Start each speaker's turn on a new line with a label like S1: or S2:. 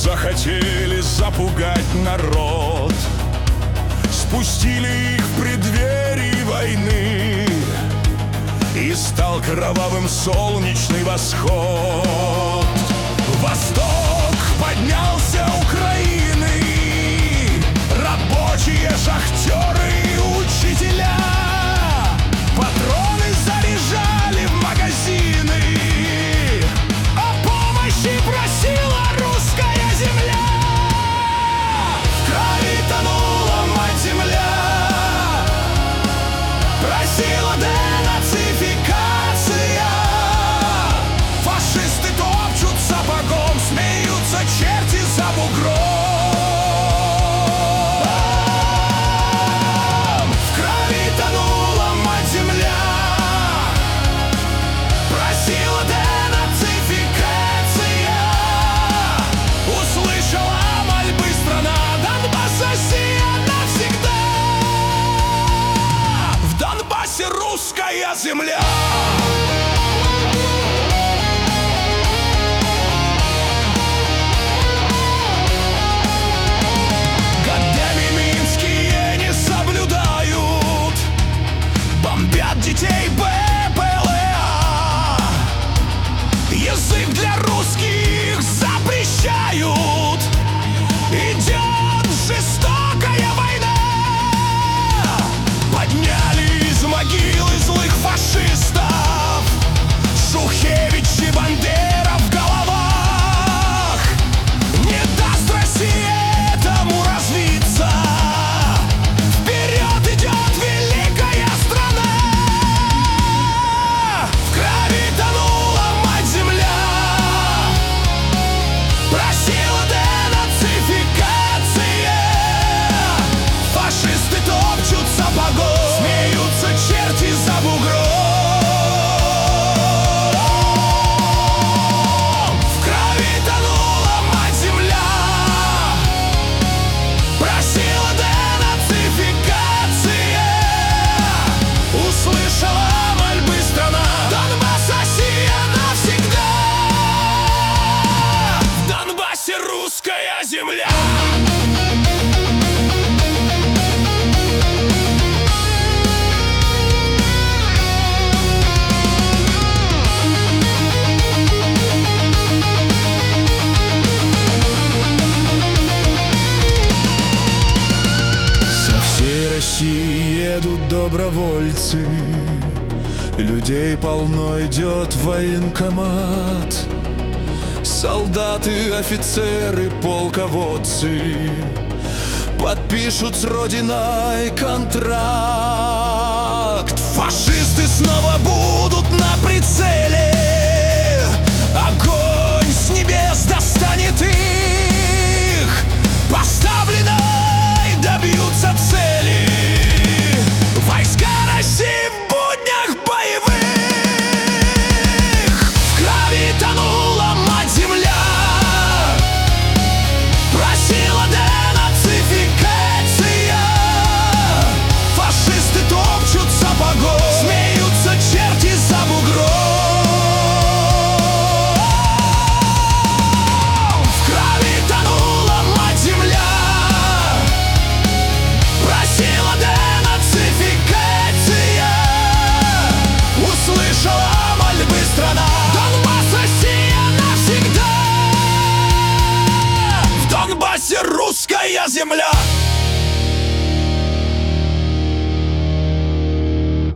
S1: захотели запугать народ, спустили их в преддверии войны, и стал кровавым солнечный восход. Восток поднялся Украины, рабочие, шахтеры и учителя патроны заряжали в магазины, о помощи просила русская земля. В крови тонула мать-земля, просила денацификация. Фашисты топчут сапогом, смеются черти за бугром. В крови тонула мать-земля, просила денацификация. Услышала мольбы страна, Донбасс, Россия навсегда. В Донбассе русская земля. Детей БПЛА, язык для русских запрещают. Идет жестокая война. Подняли из могилы злых фашистов, Шухевич и Бандера в головах. Не даст Россия этому развиться. Вперед идет великая страна. Просила денацификация. Фашисты топчут сапогом, смеются черти за бугром. В крови тонула мать-земля, просила денацификация. Услышала мольбы страна, Донбасс, Россия навсегда. Русская земля. Со всей России едут добровольцы, людей полно идет в военкомат. Солдаты, офицеры, полководцы подпишут с родиной контракт. Фашисты снова будут на прицеле, огонь с небес достанет их, поставленной добьются цели. Войска России в буднях боевых. В крови тонула мать-земля, просила денацификация. Фашисты топчут сапогом, смеются черти за бугром. В крови тонула мать-земля, просила денацификация. Услышала мольбы страна, Донбасс, Россия навсегда. В Донбассе русская земля.